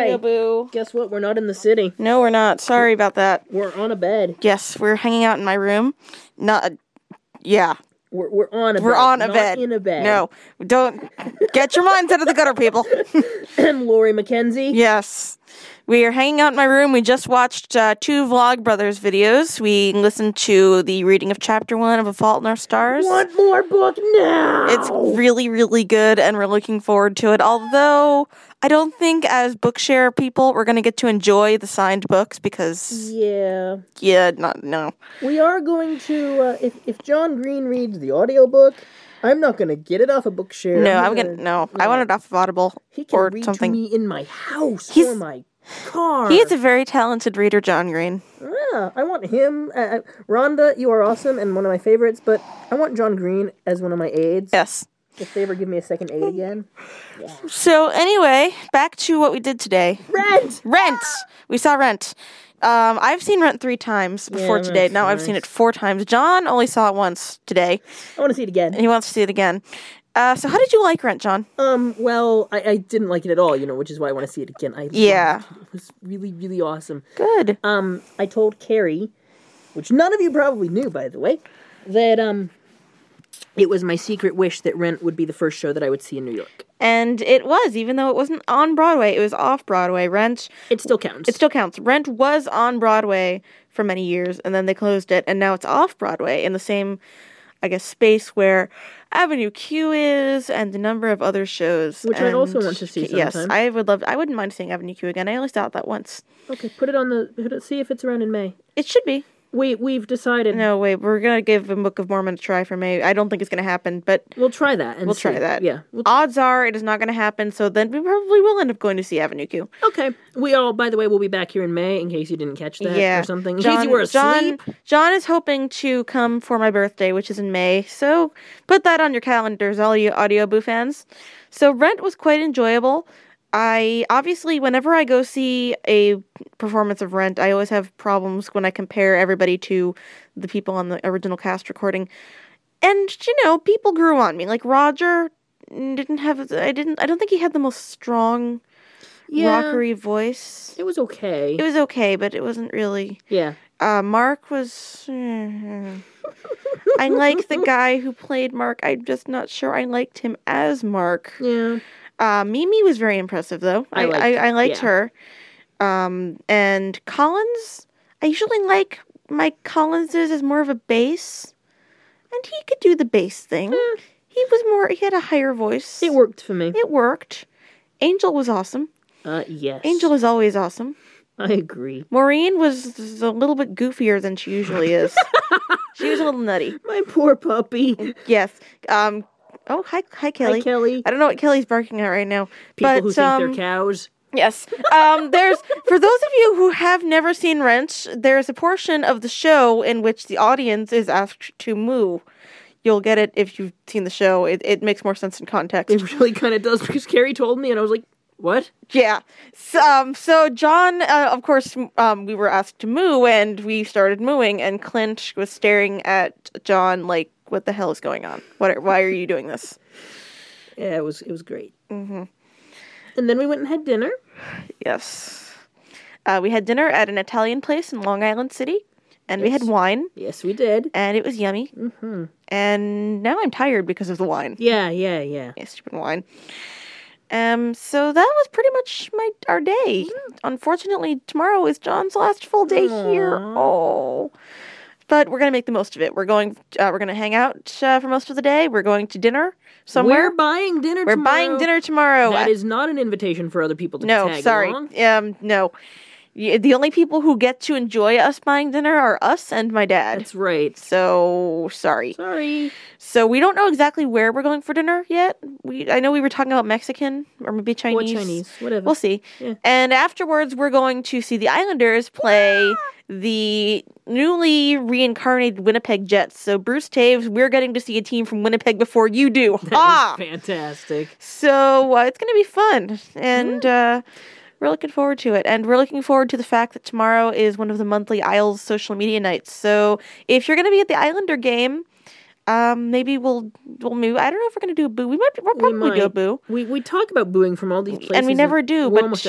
Audio Boo. Guess what? We're not in the city. No, we're not. Sorry about that. We're on a bed. Yes, we're hanging out in my room. Yeah. We're on a bed. We're on a not bed. in a bed. No, don't get your minds out of the gutter, people. Lori Mackenzie. Yes. We are hanging out in my room. We just watched 2 Vlogbrothers videos. We listened to the reading of Chapter 1 of A Fault in Our Stars. Want more book now? It's really, really good, and we're looking forward to it. Although, I don't think as Bookshare people, we're going to get to enjoy the signed books because... no. We are going to, if John Green reads the audiobook, I'm not going to get it off of Bookshare. I want it off of Audible. He can or read something. to me in my house or my car. He is a very talented reader, John Green. Yeah, I want him. Rhonda, you are awesome and one of my favorites, but I want John Green as one of my aides. Yes. If they ever give me a second aide again. Yeah. So anyway, back to what we did today. Rent! We saw Rent. I've seen Rent 3 times before today. Now I've seen it 4 times. John only saw it once today. I want to see it again. And he wants to see it again. So how did you like Rent, John? Well, I didn't like it at all, which is why I want to see it again. It was really, really awesome. Good. I told Carrie, which none of you probably knew, by the way, that, it was my secret wish that Rent would be the first show that I would see in New York. And it was, even though it wasn't on Broadway, it was off Broadway. Rent... It still counts. It still counts. Rent was on Broadway for many years, and then they closed it, and now it's off Broadway in the same, I guess, space where Avenue Q is, and a number of other shows. Which I also want to see sometime. Yes, I wouldn't mind seeing Avenue Q again. I only saw it that once. Okay, see if it's around in May. It should be. We've decided. No, wait, we're going to give the Book of Mormon a try for May. I don't think it's going to happen, but... We'll try that. We'll try that. Yeah. Odds are it is not going to happen, so then we probably will end up going to see Avenue Q. Okay. By the way, we'll be back here in May, in case you didn't catch that or something. In case you were asleep. John is hoping to come for my birthday, which is in May, so put that on your calendars, all you Audio Boo fans. So Rent was quite enjoyable. Obviously, whenever I go see a performance of Rent, I always have problems when I compare everybody to the people on the original cast recording. And, people grew on me. Like, Roger I don't think he had the most strong, rockery voice. It was okay. It was okay, but it wasn't really. Yeah. Mark was... I like the guy who played Mark. I'm just not sure I liked him as Mark. Yeah. Mimi was very impressive, though. I liked her. And Collins, I usually like Mike Collins's as more of a bass. And he could do the bass thing. He had a higher voice. It worked for me. It worked. Angel was awesome. Yes. Angel is always awesome. I agree. Maureen was a little bit goofier than she usually is. She was a little nutty. My poor puppy. Yes. Oh, hi, Kelly. Hi, Kelly. I don't know what Kelly's barking at right now. People who think they're cows. Yes. For those of you who have never seen Rent, there's a portion of the show in which the audience is asked to moo. You'll get it if you've seen the show. It makes more sense in context. It really kind of does, because Carrie told me, and I was like, what? Yeah. So John, of course, we were asked to moo, and we started mooing, and Clint was staring at John like, what the hell is going on? Why are you doing this? Yeah, it was great. Mm-hmm. And then we went and had dinner. Yes. We had dinner at an Italian place in Long Island City, and we had wine. Yes, we did. And it was yummy. Mm-hmm. And now I'm tired because of the wine. Yeah. Yeah, stupid wine. So that was pretty much our day. Mm. Unfortunately, tomorrow is John's last full day here. Oh. But we're going to make the most of it. We're going to hang out for most of the day. We're going to dinner somewhere. We're buying dinner tomorrow. We're buying dinner tomorrow. That is not an invitation for other people to tag along. No. The only people who get to enjoy us buying dinner are us and my dad. That's right. So, sorry. So, we don't know exactly where we're going for dinner yet. I know we were talking about Mexican or maybe Chinese. Or Chinese, whatever. We'll see. Yeah. And afterwards, we're going to see the Islanders play the newly reincarnated Winnipeg Jets. So, Bruce Taves, we're getting to see a team from Winnipeg before you do. That is fantastic. So, it's going to be fun. And, we're looking forward to it, and we're looking forward to the fact that tomorrow is one of the monthly Isles social media nights. So if you're going to be at the Islander game, maybe we'll move. I don't know if we're going to do a boo. We'll probably do a boo. We talk about booing from all these places, and we never do. But